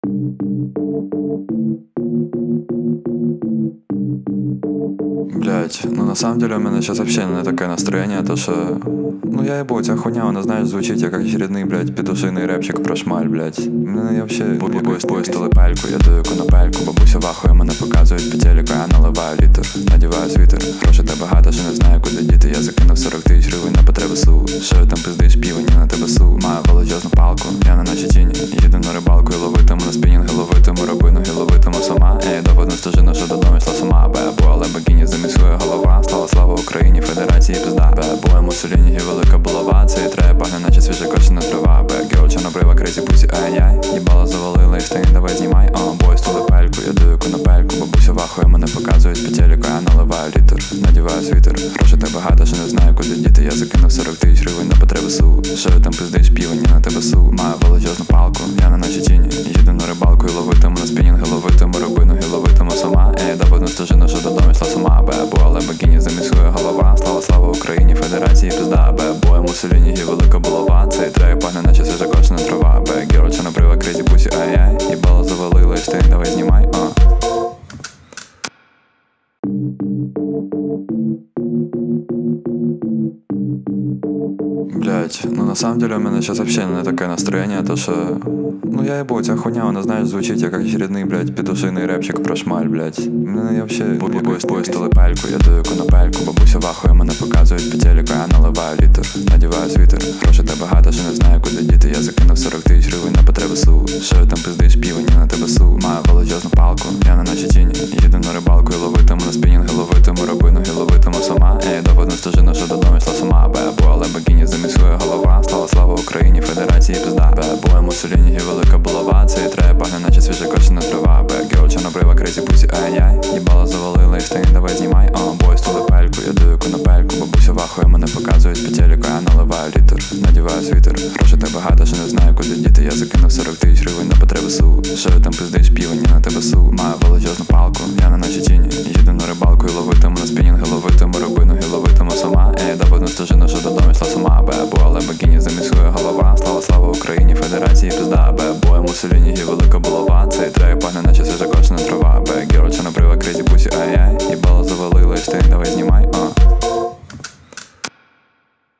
Блять, ну на самом деле у меня сейчас вообще не такое настроение, то что... Ну я ебу, ця хуйня, вона, знаєш, звучить як очередний, блять, петушиний репчик про шмаль, блять. Мене я вообще поїстили пельку, я даю конопельку, бабуся вахує, мене показують по телеку, я наливаю літр, надіваю світер. Грошей та багато, що не знаю, куди діти, я закинув 40 тисяч гривень на потреби СУ. Що я там пиздиш, півені на тебе су. Маю величезну палку, я не наче тіні, їду на рибалку і ловитиму на спінінг, ловитиму рибину і ловитиму сама. Я доводну стежину, що додому йшла сама. Бебу, але богині замісує голова. Слава Україні, Федерації пизда. Бебу, Мусоліні і велика булава. Це і треба пахне, наче свіжа кочина трава. Бегел, чорнобрива, крейзі пусі, ай-яй. Їбало завалила і штані, давай знімай. Бой, стули пельку, я даю конопельку. Бабуся вахує, мене показують по телеку, я наливаю літр, надіваю світер. Грошей та багато, що не знаю, куди діти, я закинув 40 тисяч гривень на потреби СУ. Що я там пиздиш, півені на тебе су. Маю величезну палку, я не наче тіні, їду на рибалку і ловитиму на спінінг, ловитиму рибину і ловитиму сама. Я доводну стежину, що додому йшла сама. Бебу, але богині замісує голова. Слава Україні, Федерації пизда. Бебу, Мусоліні і велика булава. Цей трек пахне, наче свіжа кочина трава. Бегел, чорнобрива, крейзі пусі, ай-яй. Їбало завалила і штані, давай знімай. Блять, ну на самом деле у меня сейчас вообще не такое настроение, то что... Ну я ебу, ця хуйня, вона, знаєш, звучить як очередний, блять, петушиний репчик про шмаль, блять. Мене я вообще поїстили пельку, я даю конопельку, бабуся вахує, мене показують по телеку, я наливаю літр, надіваю світер. Грошей та багато, що не знаю, куди діти, я закинув 40 тисяч гривень на потреби СУ. Що я там пиздиш, півені на тебе су. Маю величезну палку, я не наче тіні, їду на рибалку і ловитиму на спінінг, ловитиму рибину і ловитиму сама. Я доводну стежину, що додому йшла сама. Бебу, але богині замісує голова. Слава Україні, Федерації пизда. Бебу, Мусоліні і велика булава. Це і треба пахне, наче свіжа кочина трава. Бегел, чорнобрива, крейзі пусі, ай-яй. Їбало завалила і штані, давай знімай. Бой, стули пельку, я даю конопельку. Бабуся вахує, мене показують по телеку, я наливаю літр, надіваю світер. Грошей та багато, що не знаю, куди діти, я закинув 40 тисяч гривень на потреби СУ. Що я там пиздиш, півені на тебе су. Маю величезну палку, я не наче тіні,